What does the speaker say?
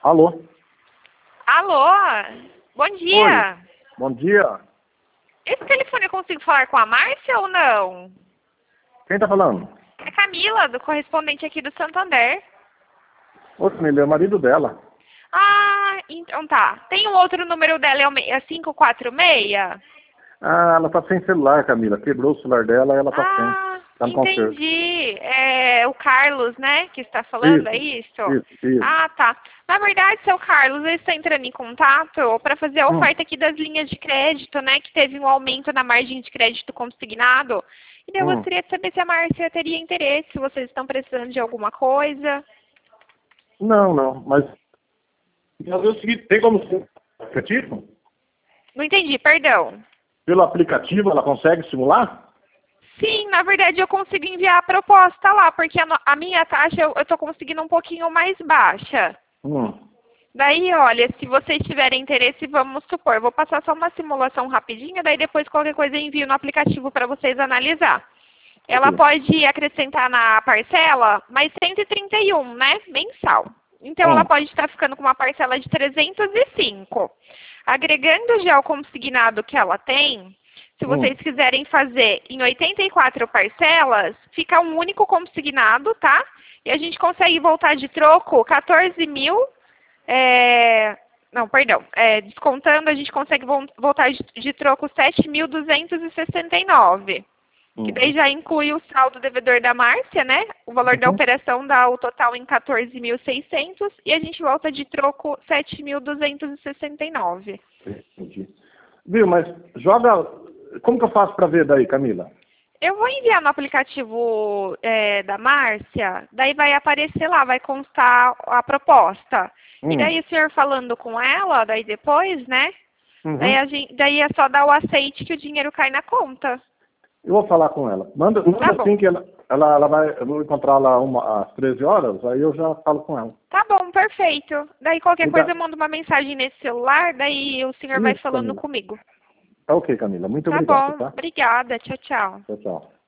Alô? Alô? Bom dia. Oi. Bom dia. Esse telefone eu consigo falar com a Márcia ou não? Quem tá falando? É Camila, do correspondente aqui do Santander. Ô, Camila, é o marido dela. Ah, então tá. Tem um outro número dela, é 546? Ah, ela tá sem celular, Camila. Quebrou o celular dela e ela tá sem. Ah, Tá no concerto. entendi. É o Carlos, né, que está falando, é Isso, isso? isso. Ah, tá. Na verdade, seu Carlos, ele está entrando em contato para fazer a Hum, oferta aqui das linhas de crédito, né, que teve um aumento na margem de crédito consignado. E daí eu hum. gostaria de saber se a Márcia teria interesse, se vocês estão precisando de alguma coisa. Não, mas... Mas é o seguinte, tem como ser aplicativo? Não entendi, perdão. Pelo aplicativo ela consegue simular? Sim, na verdade eu consigo enviar a proposta lá, porque a minha taxa eu estou conseguindo um pouquinho mais baixa. Hum. Daí, olha, se vocês tiverem interesse, vamos supor, eu vou passar só uma simulação rapidinha, daí depois qualquer coisa eu envio no aplicativo para vocês analisar. Ela Ok. pode acrescentar na parcela mais 131, né, mensal. Então ela Hum, pode estar ficando com uma parcela de 305. Agregando já o consignado que ela tem, se vocês hum. quiserem fazer em 84 parcelas, fica um único consignado, tá? E a gente consegue voltar de troco 14 mil. Não, perdão. Descontando, a gente consegue voltar de troco 7.269. Que daí Uhum. já inclui o saldo devedor da Márcia, né? O valor da Uhum. operação dá o total em 14.600 e a gente volta de troco 7.269. Entendi. Viu, mas joga... Como que eu faço pra ver daí, Camila? Eu vou enviar no aplicativo da Márcia, daí vai aparecer lá, vai constar a proposta. E Hum. daí o senhor falando com ela, daí depois, né? Uhum. Daí é só dar o aceite que o dinheiro cai na conta. Eu vou falar com ela. Manda Tá bom. assim que ela vai, eu vou encontrar lá às 13 horas, aí eu já falo com ela. Tá bom, perfeito. Daí qualquer coisa Muita... eu mando uma mensagem nesse celular, daí o senhor vai Isso, falando Camila. comigo. Tá ok, Camila. Muito Tá obrigado, bom, tá? obrigada. Tchau, tchau. Tchau, tchau.